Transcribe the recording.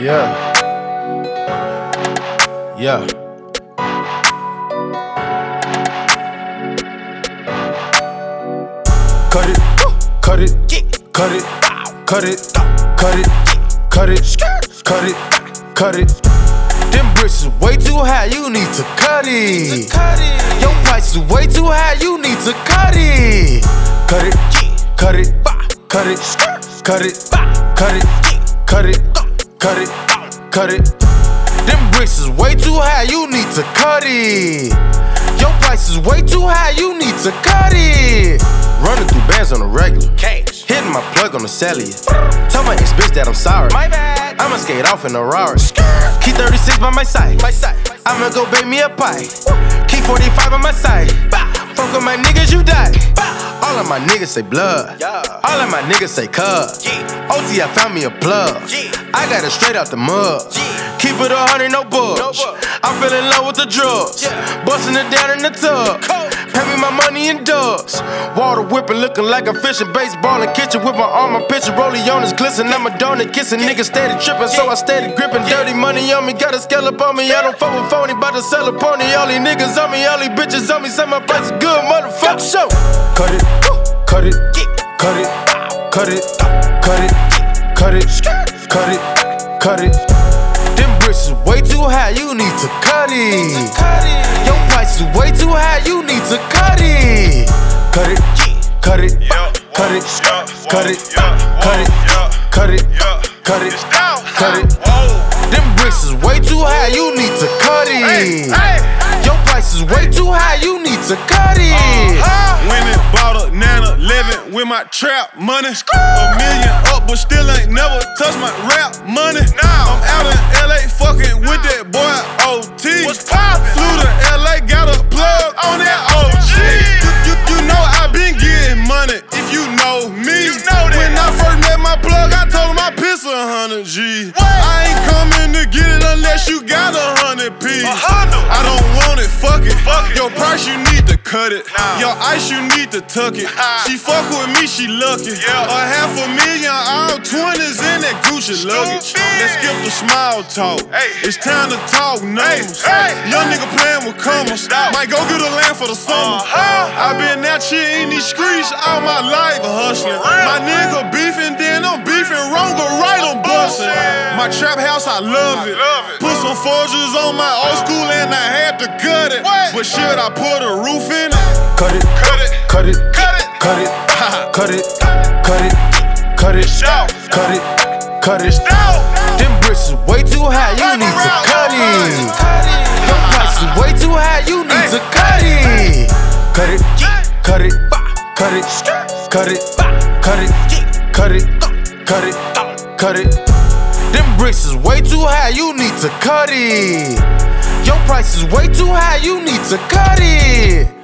Yeah. Yeah. Cut it, cut it, cut it, cut it, cut it, cut it, cut it, cut it. Them bricks is way too high, you need to cut it. Your price is way too high, you need to cut it. Cut it, cut it, cut it, cut it, cut it, cut it, cut it, cut it. Them bricks is way too high, you need to cut it. Your price is way too high, you need to cut it. Running through bands on the regular, hitting my plug on the cellular. Tell my ex-bitch that I'm sorry, my bad. I'ma skate off in a Rari. Keep 36 by my side, I'ma go bake me a pie. Keep 45 on my side, fuck with my niggas, you die. All of my niggas say blood, all of my niggas say cuz. OT, I found me a plug, I got it straight out the mud. Keep it 100, no bugs. I fell in love with the drugs, busting it down in the tub. Pay me my money in dubs. Water whipping, looking like I'm fishing. Baseball in kitchen with my arm, my picture. Rollie on is glisten. I'm a donut kissing. Niggas steady tripping, so I steady gripping. Dirty money on me, got a scale up on me. I don't fuck with phony, bout to sell a pony. All these niggas on me, all these bitches on me. Say my price is good, motherfucker. Show. Cut it, cut it, cut it, cut it, cut it, cut it, cut it, cut it. Them bricks is way too high, you need to cut it. Your price is way too high, you need to cut it. Cut it, cut it, cut it, cut it, cut it, cut it, cut it, cut it. Them bricks is way too high, you need to cut it. Your price is way too high, you need to cut it. Went and bought a 911 with my trap money. A million up, but still ain't never touched my rap money. I'm out in LA fucking with that boy OT. Flew to LA, got a plug on that OG. You know I been getting money if you know me. When I first met my plug, I told him I piss 100 G. I ain't coming to get it unless you got 100 P. I don't want it, fuck it. Your price, you need to cut it. Your ice, you need to tuck it. She fuck with me, she lucky. $500,000, all 20s in that Gucci luggage. Let's skip the small talk. It's time to talk numbers. Young nigga playing with commas. Might go get a land for the summer. I been out here in these streets all my life hustling. My nigga beefing, then I'm beefing wrong or right, I'm busting. My trap house, I love it. Put some forges on my old school and I had to gut it. But should I put a roof in it? Cut it, cut it, cut it, cut it, cut it, cut it, cut it, cut it, cut it. Them bricks is way too high, you need to cut it. Your price is way too high, you need to cut it. Cut it, cut it, cut it, cut it, cut it, cut it, cut it, cut it. Them bricks is way too high, you need to cut it. Your price is way too high, you need to cut it.